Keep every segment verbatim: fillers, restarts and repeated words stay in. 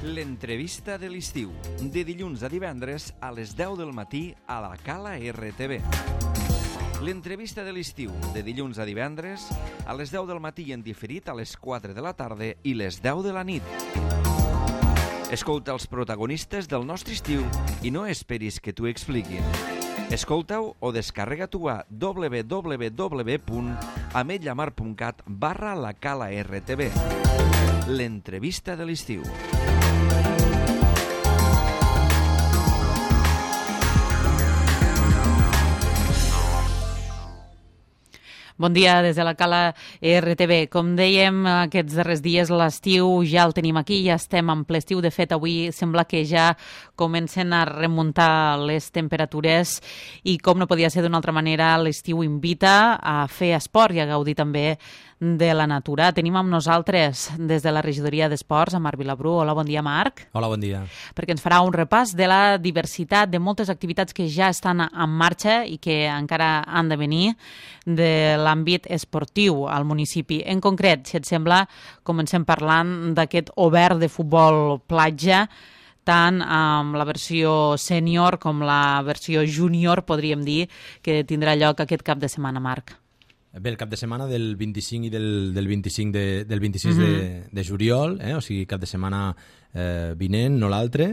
L'entrevista de l'estiu, de dilluns a divendres a les deu del matí a la Cala R T V. L'entrevista de l'estiu, de dilluns a divendres a les deu del matí i en diferit a les quatre de la tarda i les deu de la nit. Escolta els protagonistes del nostre estiu i no esperis que t'ho expliquin. Escolta-ho o descarrega-t'ho a w w w punt ametlla mar punt cat barra la Cala R T V. L'entrevista de l'estiu. Bon dia des de la Cala R T V. Com dèiem, aquests darrers dies l'estiu ja el tenim aquí, ja estem en ple estiu. De fet, avui sembla que ja comencen a remuntar les temperatures i, com no podia ser d'una altra manera, l'estiu invita a fer esport i a gaudir també de la natura. Tenim amb nosaltres des de la regidoria d'Esports a Marc Vilabrú. Hola, bon dia, Marc. Hola, bon dia. Perquè ens farà un repàs de la diversitat de moltes activitats que ja estan en marxa i que encara han de venir de l'àmbit esportiu al municipi. En concret, si et sembla, comencem parlant d'aquest obert de futbol platja, tant amb la versió sènior com la versió júnior, podríem dir, que tindrà lloc aquest cap de setmana, Marc. Bé, el cap de setmana del vint-i-cinc i del, del vint-i-cinc de, del vint-i-sis mm-hmm. de, de juliol, eh? O sigui, cap de setmana eh, vinent, no l'altre.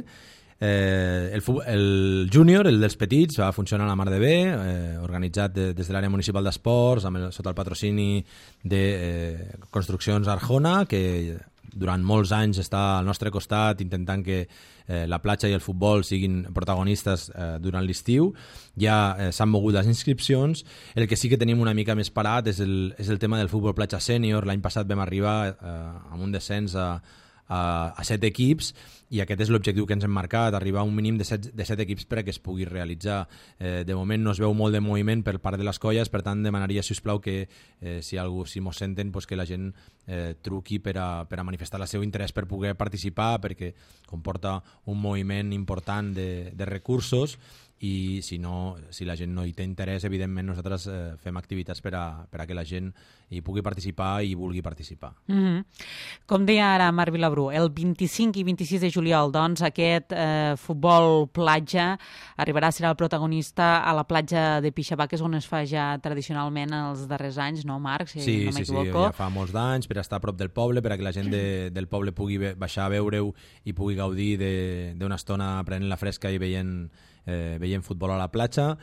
Eh, el, el júnior, el dels petits, va funcionar a la mar de bé, eh, organitzat de, des de l'àrea municipal d'esports, amb el, sota el patrocini de eh, Construccions Arjona, que durant molts anys està al nostre costat intentant que eh, la platja i el futbol siguin protagonistes eh, durant l'estiu. Ja eh, s'han mogut les inscripcions. El que sí que tenim una mica més parat és el, és el tema del futbol platja sènior. L'any passat vam arribar eh, amb un descens a, a, a set equips i aquest és l'objectiu que ens hem marcat, arribar a un mínim de set, de set equips perquè es pugui realitzar. Eh, de moment no es veu molt de moviment per part de les colles, per tant demanaria, si us plau, que eh, si algú si mos senten, pues, que la gent eh, truqui per a, per a manifestar el seu interès per poder participar, perquè comporta un moviment important de, de recursos i si, no, si la gent no hi té interès, evidentment nosaltres eh, fem activitats per a, per a que la gent hi pugui participar i vulgui participar. Mm-hmm. Com deia ara Marc Vilabrú, el vint-i-cinc i vint-i-sis de juliol, doncs, aquest eh, futbol platja arribarà, serà el protagonista a la platja de Pixabà, que és on es fa ja tradicionalment els darrers anys, no, Marc? Si sí, no sí, sí, ja fa molts d'anys, per estar a prop del poble, per a que la gent de, del poble pugui baixar a veure-ho i pugui gaudir d'una estona prenent la fresca i veient Eh, veient futbol a la platja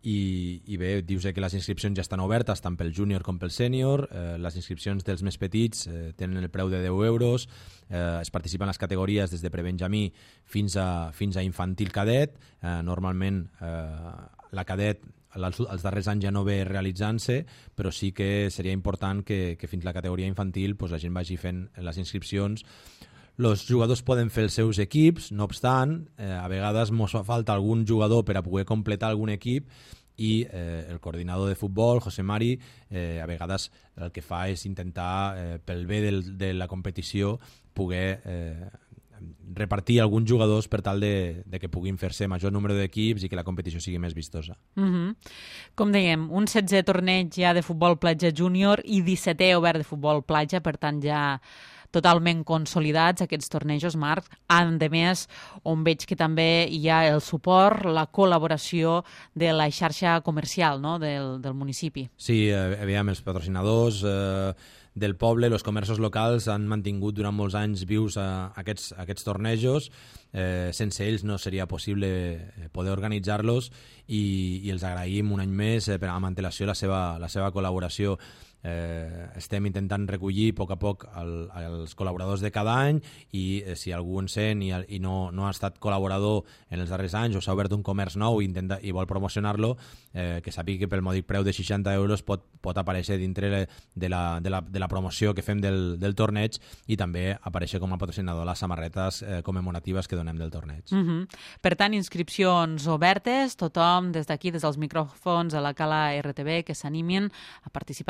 i, i bé, dius que les inscripcions ja estan obertes tant pel júnior com pel sènior. Eh, les inscripcions dels més petits eh, tenen el preu de deu euros, eh, es participa en les categories des de prebenjamí fins a, fins a infantil cadet. Eh, normalment eh, la cadet els, els darrers anys ja no ve realitzant-se, però sí que seria important que, que fins la categoria infantil pues, la gent vagi fent les inscripcions. Els jugadors poden fer els seus equips, no obstant, eh, a vegades ens fa falta algun jugador per a poder completar algun equip i eh, el coordinador de futbol, José Mari, eh, a vegades el que fa és intentar, eh, pel bé del, de la competició, poder eh, repartir alguns jugadors per tal de, de que puguin fer-se major número d'equips i que la competició sigui més vistosa. Mm-hmm. Com dèiem, un setze torneig ja de futbol platja júnior i dissetè obert de futbol platja, per tant ja totalment consolidats aquests tornejos, Marc. A més, on veig que també hi ha el suport, la col·laboració de la xarxa comercial, no?, del, del municipi. Sí, eh, aviam, els patrocinadors eh, del poble, els comerços locals han mantingut durant molts anys vius a, a aquests, a aquests tornejos. Eh, sense ells no seria possible poder organitzar-los i, i els agraïm un any més eh, per amb antelació la seva, la seva col·laboració. Eh, estem intentant recollir a poc a poc el, els col·laboradors de cada any i eh, si algú en sent i, i no, no ha estat col·laborador en els darrers anys o s'ha obert un comerç nou i, intenta, i vol promocionar-lo, eh, que sàpiga que pel mòdic preu de seixanta euros pot, pot aparèixer dintre de la, de, la, de la promoció que fem del, del torneig i també aparèixer com a patrocinador les samarretes eh, commemoratives que donem del torneig. Mm-hmm. Per tant, inscripcions obertes, tothom des d'aquí, des dels micròfons de la Cala R T V, que s'animin a participar en aquests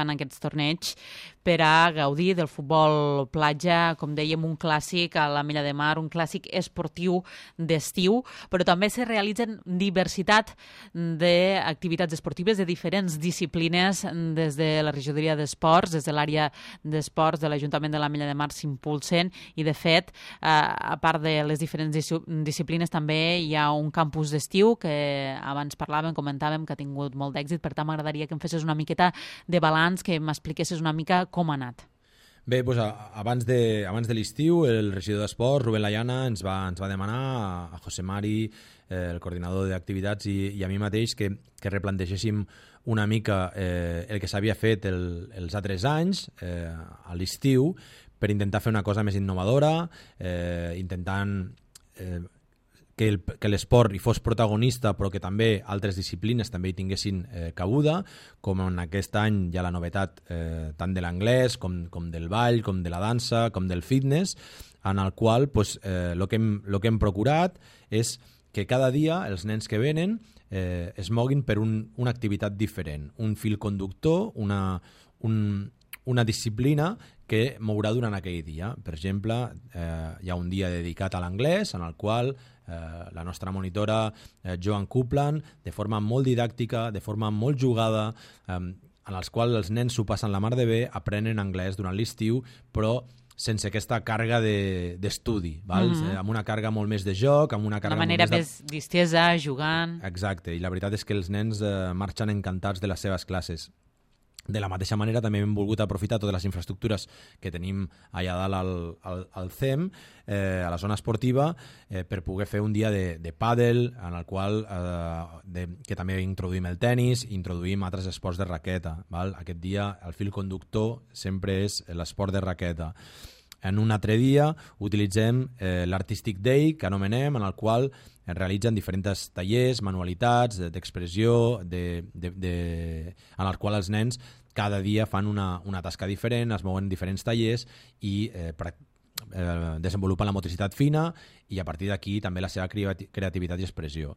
torneigs per a gaudir del futbol platja, com dèiem, un clàssic a l'Ametlla de Mar, un clàssic esportiu d'estiu, però també se realitzen diversitat d'activitats esportives de diferents disciplines des de la regidoria d'esports, des de l'àrea d'esports de l'Ajuntament de l'Ametlla de Mar s'impulsen i, de fet, a part de les diferents disciplines, també hi ha un campus d'estiu que abans parlàvem, comentàvem que ha tingut molt d'èxit, per tant m'agradaria que em fessis una miqueta de balanç, que m'expliquessis una mica com ha anat. Bé, doncs, abans de, abans de l'estiu, el regidor d'Esports, Rubén Layana, ens va, ens va demanar a José Mari, eh, el coordinador d'activitats, i, i a mi mateix que, que replantegéssim una mica eh, el que s'havia fet el, els altres anys, eh, a l'estiu, per intentar fer una cosa més innovadora, eh, intentant eh, que, el, que l'esport hi fos protagonista, però que també altres disciplines també hi tinguessin eh, cabuda, com en aquest any hi ha la novetat eh, tant de l'anglès com, com del ball, com de la dansa, com del fitness, en el qual pues, eh, lo que hem, lo que hem procurat és que cada dia els nens que venen eh, es moguin per un, una activitat diferent, un fil conductor, una, un, una disciplina que mourà durant aquell dia. Per exemple, eh, hi ha un dia dedicat a l'anglès, en el qual eh, la nostra monitora eh, Joan Coupland, de forma molt didàctica, de forma molt jugada, eh, en els quals els nens s'ho passen la mar de bé, aprenen anglès durant l'estiu, però sense aquesta càrrega d'estudi, de, val? Mm-hmm. amb una càrrega molt més de joc, amb una càrrega una manera molt més de... distesa, jugant... Exacte, i la veritat és que els nens eh, marxen encantats de les seves classes. De la mateixa manera, també hem volgut aprofitar totes les infraestructures que tenim allà dalt al, al, al C E M, eh, a la zona esportiva, eh, per poder fer un dia de, de pàdel, en el qual eh, de, que també introduïm el tennis, introduïm altres esports de raqueta. Val? Aquest dia el fil conductor sempre és l'esport de raqueta. En un altre dia utilitzem eh, l'Artistic Day, que anomenem, en el qual es realitzen diferents tallers, manualitats, d'expressió, de, de, de, en el qual els nens cada dia fan una, una tasca diferent, es mouen diferents tallers i eh, pra, eh, desenvolupen la motricitat fina i a partir d'aquí també la seva creativitat i expressió.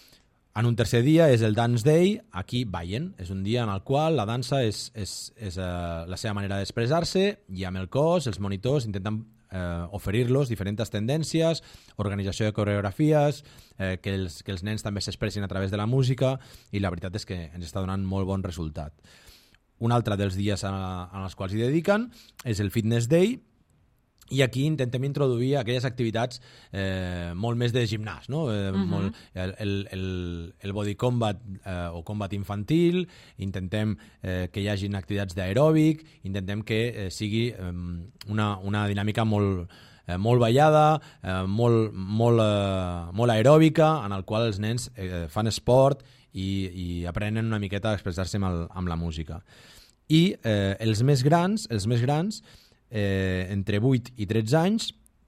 En un tercer dia és el Dance Day, aquí ballen, és un dia en el qual la dansa és, és, és uh, la seva manera d'expressar-se i amb el cos, els monitors intenten eh, oferir-los diferents tendències, organització de coreografies, eh, que, els, que els nens també s'expressin a través de la música i la veritat és que ens està donant molt bon resultat. Un altre dels dies en, en els quals hi dediquen és el Fitness Day, i aquí intentem introduir aquelles activitats eh, molt més de gimnàs, no? Eh, uh-huh. molt, el, el, el body combat eh, o combat infantil, intentem eh, que hi hagin activitats d'aeròbic, intentem que eh, sigui eh, una, una dinàmica molt, eh, molt ballada, eh, molt, molt, eh, molt aeròbica, en el qual els nens eh, fan esport i, i aprenen una miqueta a expressar-se amb, el, amb la música. I eh, els més grans, els més grans Eh, entre vuit i tretze anys,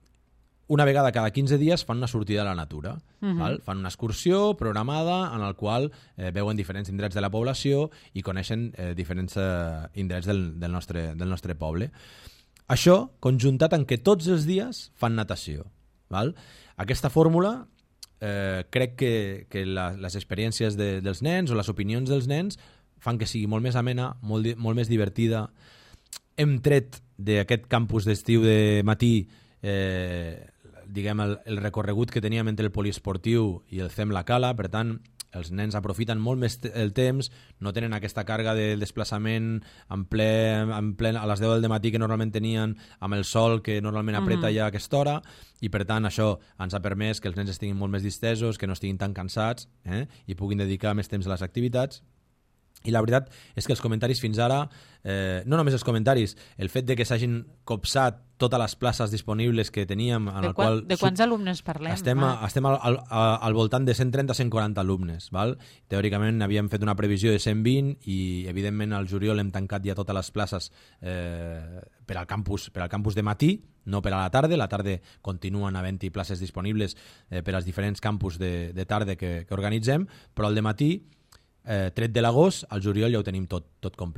una vegada cada quinze dies fan una sortida a la natura. Uh-huh. Val? Fan una excursió programada en la qual eh, veuen diferents indrets de la població i coneixen eh, diferents eh, indrets del, del, nostre, del nostre poble. Això conjuntat en que tots els dies fan natació. Val? Aquesta fórmula eh, crec que, que la, les experiències de, dels nens o les opinions dels nens fan que sigui molt més amena, molt, molt més divertida. Hem tret d'aquest campus d'estiu de matí eh, diguem el, el recorregut que teníem entre el poliesportiu i el C E M La Cala, per tant els nens aprofiten molt més el temps, no tenen aquesta càrrega de desplaçament en ple, en ple a les deu del matí que normalment tenien, amb el sol que normalment apreta mm-hmm. ja a aquesta hora, i per tant això ens ha permès que els nens estiguin molt més distesos, que no estiguin tan cansats eh, i puguin dedicar més temps a les activitats. I la veritat és que els comentaris fins ara, eh, no només els comentaris, el fet de que s'hagin copsat totes les places disponibles que teníem... En de, el qual, qual de quants alumnes parlem? Estem, a, estem al, al, al voltant de cent trenta a cent quaranta alumnes. Val? Teòricament havíem fet una previsió de cent vint i evidentment al juliol hem tancat ja totes les places eh, per, al campus, per al campus de matí, no per a la tarda. La tarda continuen havent-hi places disponibles eh, per als diferents campus de, de tarda que, que organitzem, però el de matí, eh, tret de l'agost, al juliol ja ho tenim tot, tot complet.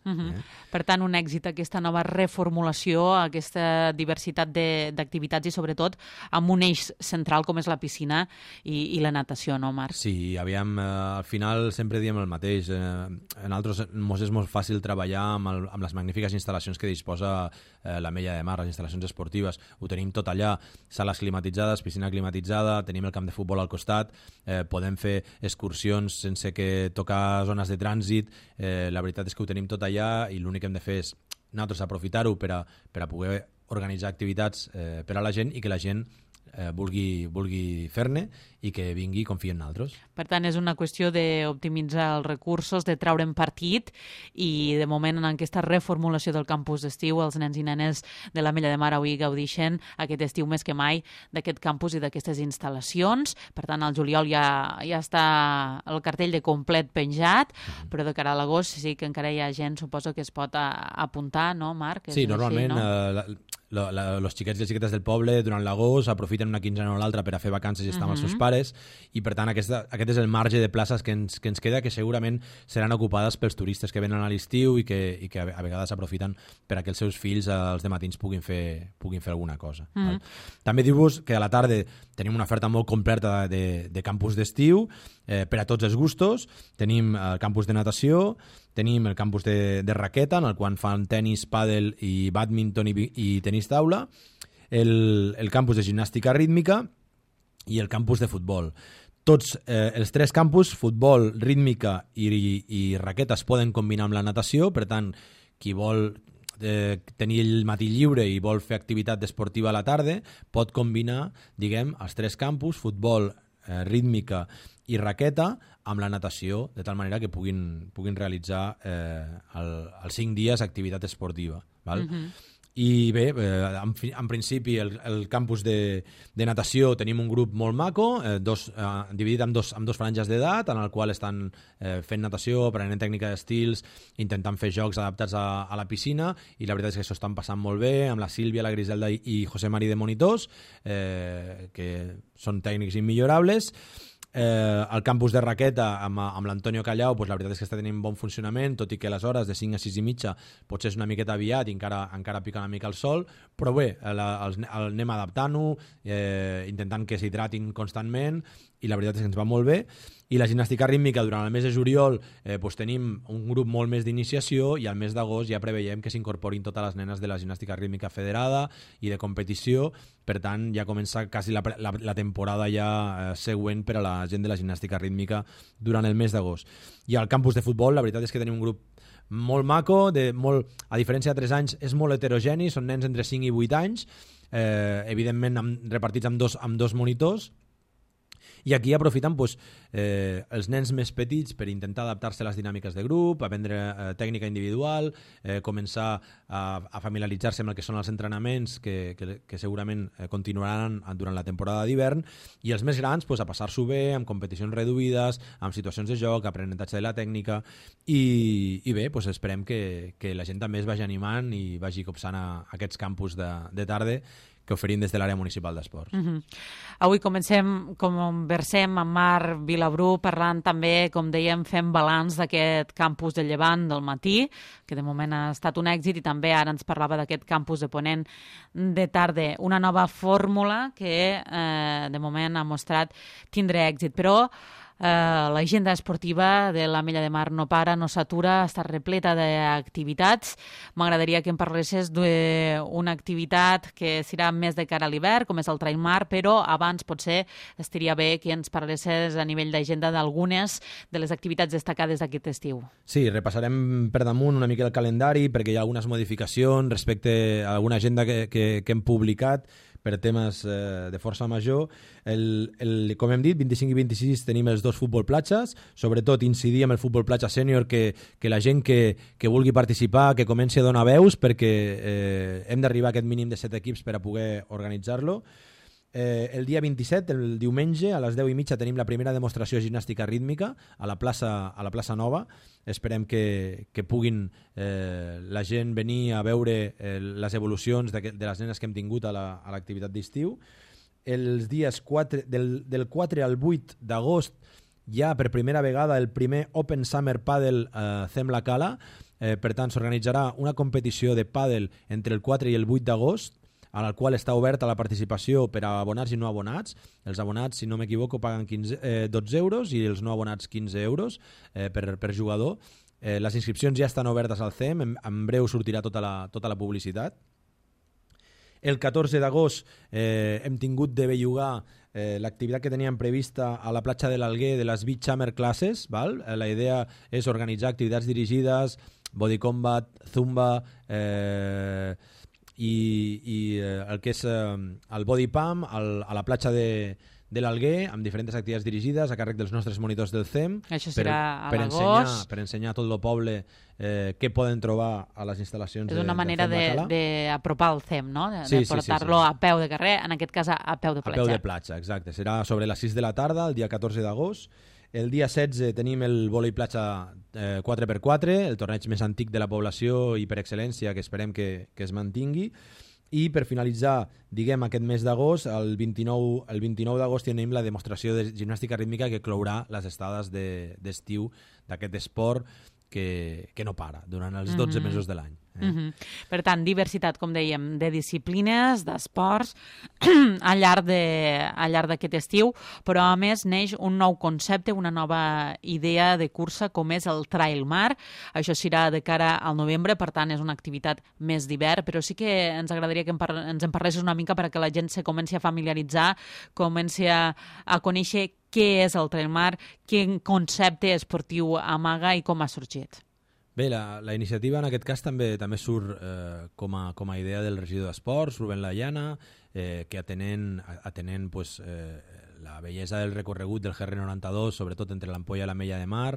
Uh-huh. eh? Per tant, un èxit aquesta nova reformulació, aquesta diversitat d'activitats i sobretot amb un eix central com és la piscina i, i la natació, no, Marc? Sí, aviam, eh, al final sempre diem el mateix. Eh, en altres mos és molt fàcil treballar amb, el, amb les magnífiques instal·lacions que disposa eh, l'Ametlla de Mar, les instal·lacions esportives. Ho tenim tot allà, sales climatitzades, piscina climatitzada, tenim el camp de futbol al costat, eh, podem fer excursions sense que tocar zones de trànsit. Eh, la veritat és que ho tenim tot allà i l'únic que hem de fer és nosaltres aprofitar-ho per a, per a poder organitzar activitats eh, per a la gent i que la gent eh, vulgui, vulgui fer-ne i que vingui i confiï en nosaltres. Per tant, és una qüestió d'optimitzar els recursos, de treure'n partit i, de moment, en aquesta reformulació del campus d'estiu, els nens i nenes de l'Ametlla de Mar avui gaudixen aquest estiu més que mai d'aquest campus i d'aquestes instal·lacions. Per tant, al juliol ja, ja està el cartell de complet penjat, mm-hmm. però de cara a l'agost sí que encara hi ha gent, suposo, que es pot a, apuntar, no, Marc? Sí, és normalment així, no? eh, la, la, la, els xiquets i les xiquetes del poble durant l'agost aprofiten una quinzena o l'altra per a fer vacances i estar amb els seus pares, i per tant aquesta, aquest és el marge de places que ens, que ens queda, que segurament seran ocupades pels turistes que venen a l'estiu i que, i que a vegades aprofiten per a que els seus fills els de matins puguin fer, puguin fer alguna cosa. Mm. Val? També dir-vos que a la tarda tenim una oferta molt completa de, de campus d'estiu eh, per a tots els gustos. Tenim el campus de natació, tenim el campus de, de raqueta, en el qual fan tenis, pàdel i bàdminton i, i tenis taula, el, el campus de gimnàstica rítmica i el campus de futbol. Tots eh, els tres campus, futbol, rítmica i, i, i raqueta, es poden combinar amb la natació, per tant, qui vol eh, tenir el matí lliure i vol fer activitat esportiva a la tarda, pot combinar, diguem, els tres campus, futbol, eh, rítmica i raqueta, amb la natació, de tal manera que puguin, puguin realitzar eh, el, els cinc dies activitat esportiva. Val? Mm-hmm. I bé, eh, en, en principi el, el campus de, de natació tenim un grup molt maco, eh, dos, eh, dividit en dos, en dos franges d'edat, en el qual estan eh, fent natació, aprenent tècnica d'estils, intentant fer jocs adaptats a, a la piscina, i la veritat és que s'ho estan passant molt bé, amb la Sílvia, la Griselda i, i José Mari de monitors, eh, que són tècnics immillorables. Eh, el campus de raqueta amb, amb l'Antonio Callau, pues la veritat és que està tenint bon funcionament, tot i que les hores de cinc a sis i mitja potser és una miqueta aviat i encara, encara pica una mica el sol, però bé, el, el, el anem adaptant-ho, eh, intentant que s'hidratin constantment, i la veritat és que ens va molt bé. I la gimnàstica rítmica, durant el mes de juliol eh, pues tenim un grup molt més d'iniciació, i al mes d'agost ja preveiem que s'incorporin totes les nenes de la gimnàstica rítmica federada i de competició. Per tant, ja comença quasi la, la, la temporada ja eh, següent per a la gent de la gimnàstica rítmica durant el mes d'agost. I al campus de futbol, la veritat és que tenim un grup molt maco, de molt, a diferència de tres anys, és molt heterogeni, són nens entre cinc i vuit anys, eh, evidentment amb, repartits amb dos, amb dos monitors. I aquí aprofiten pues, eh, els nens més petits per intentar adaptar-se a les dinàmiques de grup, aprendre eh, tècnica individual, eh, començar a, a familiaritzar-se amb el que són els entrenaments que, que, que segurament eh, continuaran durant la temporada d'hivern, i els més grans pues, a passar-s'ho bé, amb competicions reduïdes, amb situacions de joc, aprenentatge de la tècnica, i, i bé, pues, esperem que, que la gent també es vagi animant i vagi copsant a, a aquests campus de, de tarda que oferim des de l'àrea municipal d'esports. Mm-hmm. Avui comencem, conversem amb Marc Vilabrú, parlant també, com dèiem, fem balanç d'aquest campus de Llevant del matí, que de moment ha estat un èxit, i també ara ens parlava d'aquest campus de Ponent de tarda. Una nova fórmula que eh, de moment ha mostrat tindre èxit, però Uh, l'agenda esportiva de l'Ametlla de Mar no para, no s'atura, està repleta d'activitats. M'agradaria que em parlessis d'una activitat que serà més de cara a l'hivern, com és el Trail Mar, però abans potser estaria bé que ens parlessis a nivell d'agenda d'algunes de les activitats destacades d'aquest estiu. Sí, repassarem per damunt una mica el calendari, perquè hi ha algunes modificacions respecte a alguna agenda que, que, que hem publicat per temes eh, de força major. El, el, com hem dit, vint-i-cinc i vint-i-sis tenim els dos futbol platges, sobretot incidir amb el futbol platja sènior, que, que la gent que, que vulgui participar, que comenci a donar veus, perquè eh, hem d'arribar a aquest mínim de set equips per a poder organitzar-lo. Eh, el dia vint-i-set, el diumenge, a les deu i mitja tenim la primera demostració de gimnàstica rítmica a la plaça, a la plaça Nova. Esperem que, que puguin eh, la gent venir a veure eh, les evolucions de, de les nenes que hem tingut a l'activitat la, d'estiu. Els dies quatre, del, del quatre al vuit d'agost hi ha per primera vegada el primer Open Summer Paddle eh, Cem la Cala, Eh, per tant, s'organitzarà una competició de pàdel entre el quatre i el vuit d'agost, a la qual està oberta la participació per a abonats i no abonats. Els abonats, si no m'equivoco, paguen quinze, eh, dotze euros i els no abonats quinze euros eh, per, per jugador. Eh, les inscripcions ja estan obertes al C E M, en, en breu sortirà tota la, tota la publicitat. El catorze d'agost eh, hem tingut de bellugar eh, l'activitat que teníem prevista a la platja de l'Alguer de les Beach Hammer Classes. Val? Eh, la idea és organitzar activitats dirigides, body combat, zumba, eh, i, i eh, el que és eh, el body pump al, a la platja de, de l'Alguer, amb diferents activitats dirigides a càrrec dels nostres monitors del C E M. Això serà per, a per l'agost. ensenyar, per ensenyar a tot el poble eh, què poden trobar a les instal·lacions de, és una manera d'apropar el C E M, no? De, sí, de portar-lo sí, sí, sí. a peu de carrer, en aquest cas a, a peu de platja. A peu de platja, exacte. Serà sobre les sis de la tarda, el dia catorze d'agost. El dia setze tenim el vòlei platja eh, quatre per quatre, el torneig més antic de la població i per excel·lència que esperem que, que es mantingui. I per finalitzar, diguem, aquest mes d'agost, el vint-i-nou, el vint-i-nou d'agost tenim la demostració de gimnàstica rítmica que clourà les estades d'estiu de, d'aquest esport que, que no para durant els dotze mm-hmm. mesos de l'any. Eh? Mm-hmm. Per tant, diversitat, com dèiem, de disciplines, d'esports, al llarg de, al llarg d'aquest estiu, però a més neix un nou concepte, una nova idea de cursa, com és el Trail Mar. Això serà de cara al novembre, per tant és una activitat més d'hivern, però sí que ens agradaria que ens en parlessis una mica perquè la gent se comenci a familiaritzar, comenci a, a conèixer què és el Trail Mar, quin concepte esportiu amaga i com ha sorgit. Bé, la, la iniciativa en aquest cas també també surt eh, com, a, com a idea del regidor d'Esports, Rubén Layana, eh, que atenent, atenent pues, eh, la bellesa del recorregut del G R noranta-dos, sobretot entre l'Ampolla i l'Ametlla de Mar,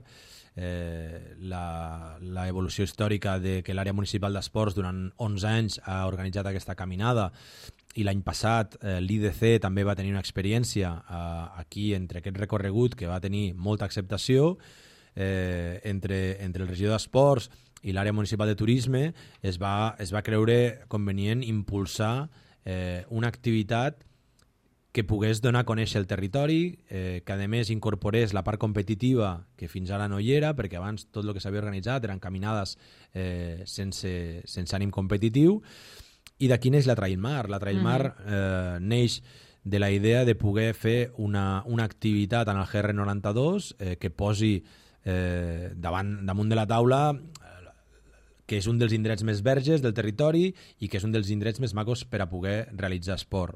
eh, la, la evolució històrica de que l'àrea municipal d'esports durant onze anys ha organitzat aquesta caminada i l'any passat eh, l'I D C també va tenir una experiència eh, aquí entre aquest recorregut que va tenir molta acceptació. Eh, entre, entre el regidor d'Esports i l'àrea municipal de turisme es va, es va creure convenient impulsar eh, una activitat que pogués donar a conèixer el territori, eh, que a més incorporés la part competitiva que fins ara no hi era, perquè abans tot el que s'havia organitzat eren caminades eh, sense, sense ànim competitiu, i d'aquí neix la Trail Mar. La Trail Mar eh, neix de la idea de poder fer una, una activitat en el G R noranta-dos eh, que posi Eh, davant, damunt de la taula eh, que és un dels indrets més verges del territori i que és un dels indrets més macos per a poder realitzar esport.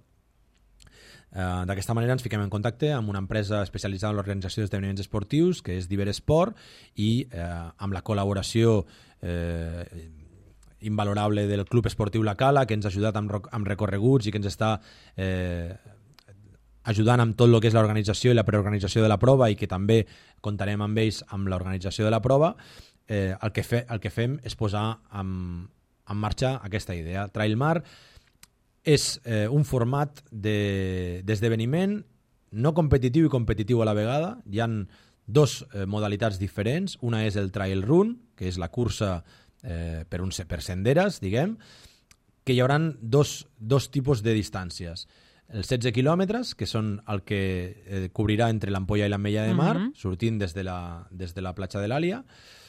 Eh, D'aquesta manera ens fiquem en contacte amb una empresa especialitzada en l'organització d'esdeveniments esportius, que és Diver Esport, i eh, amb la col·laboració eh, invalorable del Club Esportiu La Cala, que ens ha ajudat amb, amb recorreguts i que ens està eh, ajudant amb tot el que és l'organització i la preorganització de la prova i que també comptarem amb ells amb l'organització de la prova, eh, el, que fe, el que fem és posar en, en marxa aquesta idea. Trail Mar és eh, un format d'esdeveniment de, no competitiu i competitiu a la vegada. Hi ha dos eh, modalitats diferents. Una és el Trail Run, que és la cursa eh, per, un, per senderes, diguem, que hi haurà dos, dos tipus de distàncies. Els setze quilòmetres, que són el que eh, cobrirà entre l'Ampolla i l'Ametlla de Mar, mm-hmm. sortint des de la, des de la platja de l'Àlia,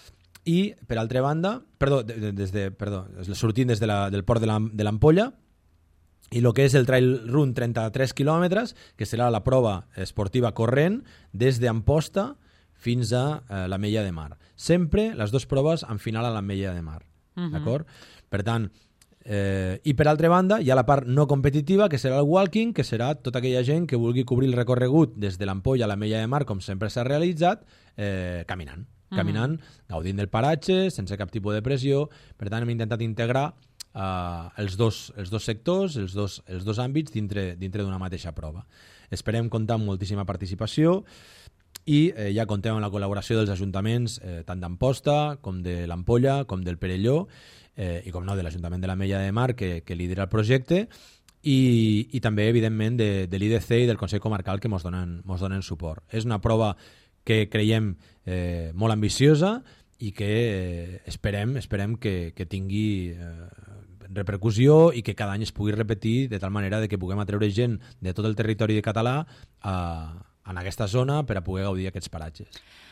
i, per altra banda, perdó, de, des de, perdó sortint des de la, del port de l'Ampolla, i el que és el Trail Run trenta-tres quilòmetres, que serà la prova esportiva corrent des d'Amposta fins a eh, l'Ametlla de Mar. Sempre les dues proves en final a l'Ametlla de Mar. Mm-hmm. D'acord? Per tant, Eh, i per altra banda hi ha la part no competitiva, que serà el walking, que serà tota aquella gent que vulgui cobrir el recorregut des de l'Ampolla a l'Ametlla de Mar, com sempre s'ha realitzat, eh, caminant caminant, uh-huh. gaudint del paratge sense cap tipus de pressió. Per tant hem intentat integrar eh, els, dos, els dos sectors, els dos, els dos àmbits dintre, dintre d'una mateixa prova. Esperem comptar amb moltíssima participació i eh, ja contem amb la col·laboració dels ajuntaments eh, tant d'Amposta com de l'Ampolla com del Perelló, Eh, i com no, de l'Ajuntament de l'Ametlla de Mar, que, que lidera el projecte, i, i també, evidentment, de, de l'I D C i del Consell Comarcal, que ens donen, mos donen suport. És una prova que creiem eh, molt ambiciosa i que eh, esperem, esperem que, que tingui eh, repercussió i que cada any es pugui repetir de tal manera de que puguem atreure gent de tot el territori de català a, en aquesta zona per a poder gaudir aquests paratges.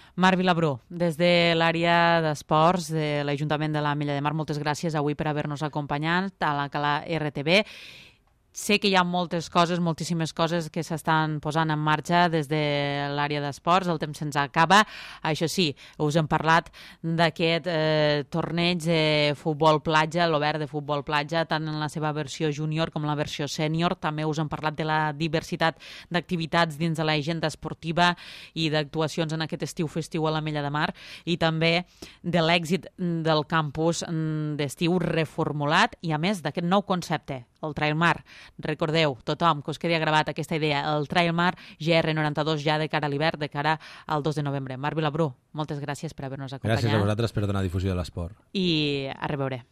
Marc Vilabrú, des de l'àrea d'esports de l'Ajuntament de l'Ametlla de Mar, moltes gràcies avui per haver-nos acompanyat a la Cala R T V. Sé que hi ha moltes coses, moltíssimes coses que s'estan posant en marxa des de l'àrea d'esports, el temps se'ns acaba. Això sí, us hem parlat d'aquest eh, torneig de futbol platja, l'Obert de futbol platja, tant en la seva versió júnior com la versió sènior. També us hem parlat de la diversitat d'activitats dins de l'agenda esportiva i d'actuacions en aquest estiu festiu a l'Ametlla de Mar, i també de l'èxit del campus d'estiu reformulat i, a més, d'aquest nou concepte, el Trail Mar. Recordeu, tothom, que us quedi gravat aquesta idea, el Trail Mar G R noranta dos ja de cara a l'hivern, de cara al dos de novembre. Marc Vilabrú, moltes gràcies per haver-nos acompanyat. Gràcies a vosaltres per donar difusió de l'esport. I a reveure.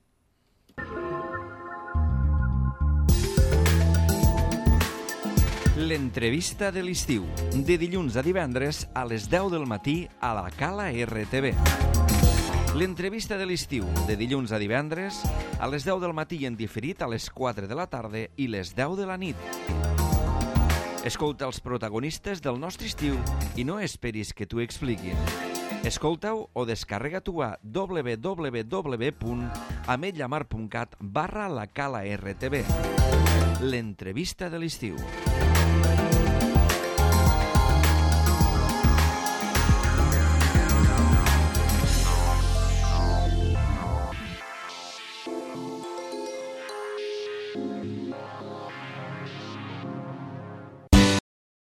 L'entrevista de l'estiu, de dilluns a divendres a les deu del matí a la Cala R T V. L'entrevista de l'estiu, de dilluns a divendres, a les deu del matí i en diferit a les quatre de la tarda i les deu de la nit. Escolta els protagonistes del nostre estiu i no esperis que t'ho expliquin. Escolta-ho o descarrega-t'ho a w w w punt ametlamar punt cat barra la Cala R T V. L'entrevista de l'estiu.